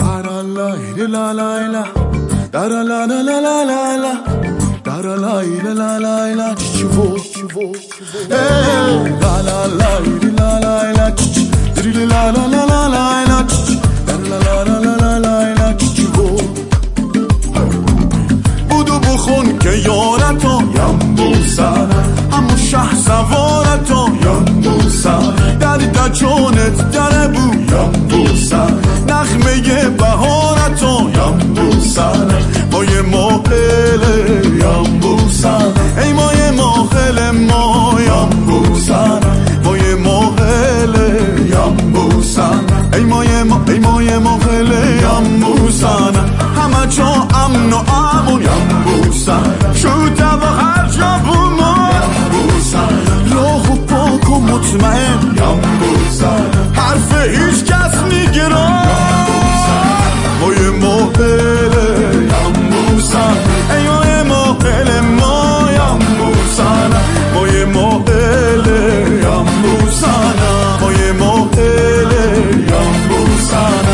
بودو بخون که یارتا یم بوسن همو شه سوارتا یم بوسن در جانت دره بو یم بوسن نغمه بهارتا یم بوسن مای ماهله یم بوسن ای مای ماهله ما یم بوسن مای ماهله یم بوسن ای مای ماهله یم بوسن همه جا امن و امون یم بوسن شوته و هر جا بوما یم بوسن راه و پاک و مطمئن یم بوسن حرف هیچ کس میگیرن مای ماهله یم بوسن ای مای ماهله ما یم بوسن مای ماهله یم بوسن مای ماهله یم بوسن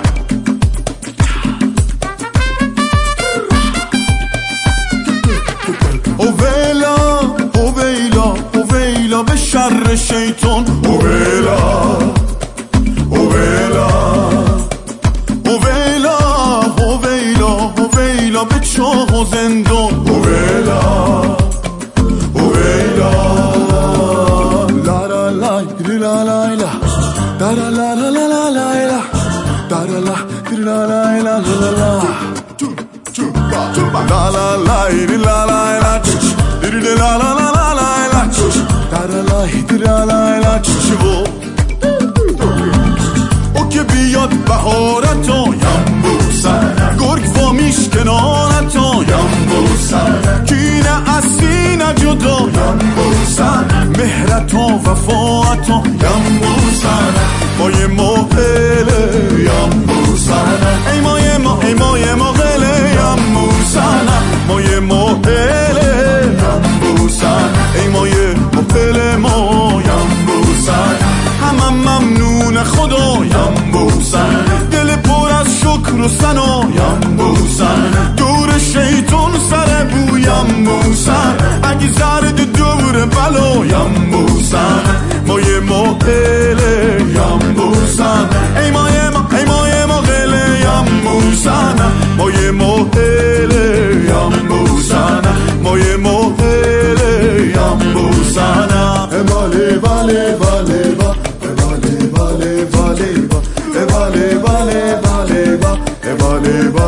اویلا به شر شیطان اویلا به چاه و زندان اویلا لا لا لا لا لا لا لا لا لا لا لا لا او که بیاد بهارتا یم بوسن گرگ وامیش کنارتا یم بوسن کینه اصلی نجدا یم بوسن مهرتا وفاتا یم بوسن مای ماهله یم بوسن ای مای ماهله یم بوسن مای ماهله یم بوسن ای مای ماهله ما یم بوسن همه ممنون خدا یم بوسن دل پر از شکر و ثنا یم بوسن دور شیطان سر بو یم بوسن اگه زرد دور بلا یم بوسن مای ماهله یم بوسن ای مای ماهله یم بوسن مای ماهله یم بوسن مای ماهله یم بوسن باله باله باله با باله باله باله با باله باله باله با باله